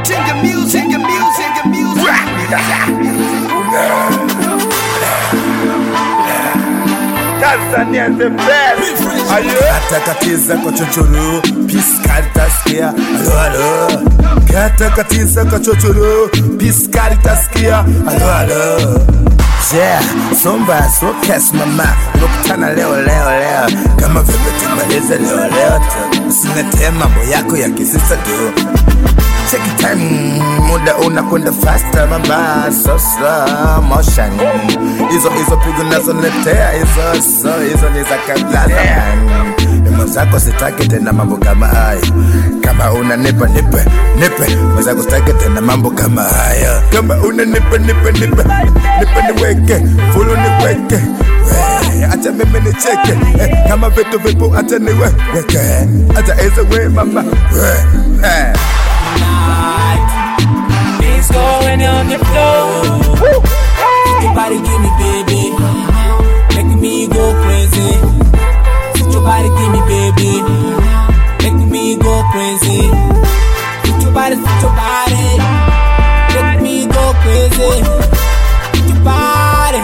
Tanzania the best. Katakatiza kwa chochoro, piskari taskia. Alo alo. Katakatiza kwa chochoro, piskari taskia. Alo alo. Yeah, somba so kes mama. Unakutana leo. Kama vipi tumalize leo tu. Usinete mambo yako ya kisisa tu. Check time, muda unakwenda faster mama. So slow motion. Hizo pigo nazo netea. Hizo ni za kabla zamani. Mwenzako sitaki tena mambo kama hayo. Kama unanipa nipe. Mwenzako sitaki tena mambo kama hayo. Kama unanipa nipe niweke. Fulu niweke. Acha mimi nicheke. Kama vitu vipo acha niweke. Acha hizo we mama. Things going on the floor. Your body give me baby, making me go crazy. Your body give me baby, making me go crazy. Your body, make me go crazy. Your body.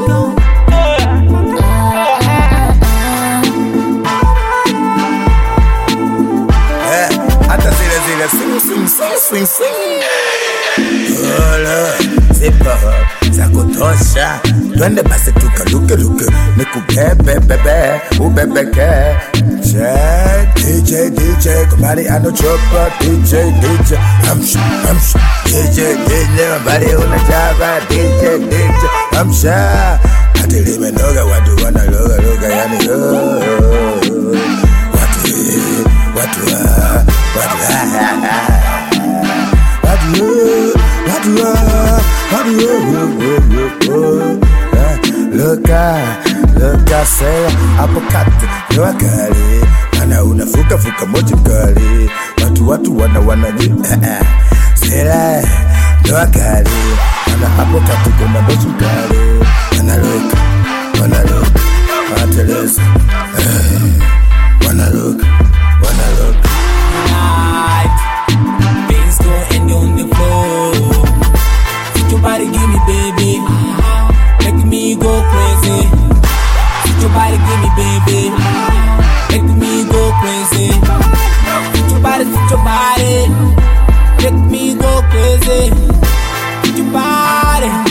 Hata zile swing. Zipa za kutosha. Twende basi tukaluke. Nikubebe ubebeke. DJ kumari anochopa. DJ amsha. DJ mbali unajaba. DJ amsha. Hati limenoga watu wanaloga yani Look, say hapo kati ni wakali. Mana unafuka moja mkali. Watu wana sela ni wakali. Mana hapo kati kuna moja mkali. Wana look Ateleza Wana look Night, things go end on the floor. Your body give me baby, make me go crazy. Your body give me baby, make me go crazy. Your body, make me go crazy. Your body.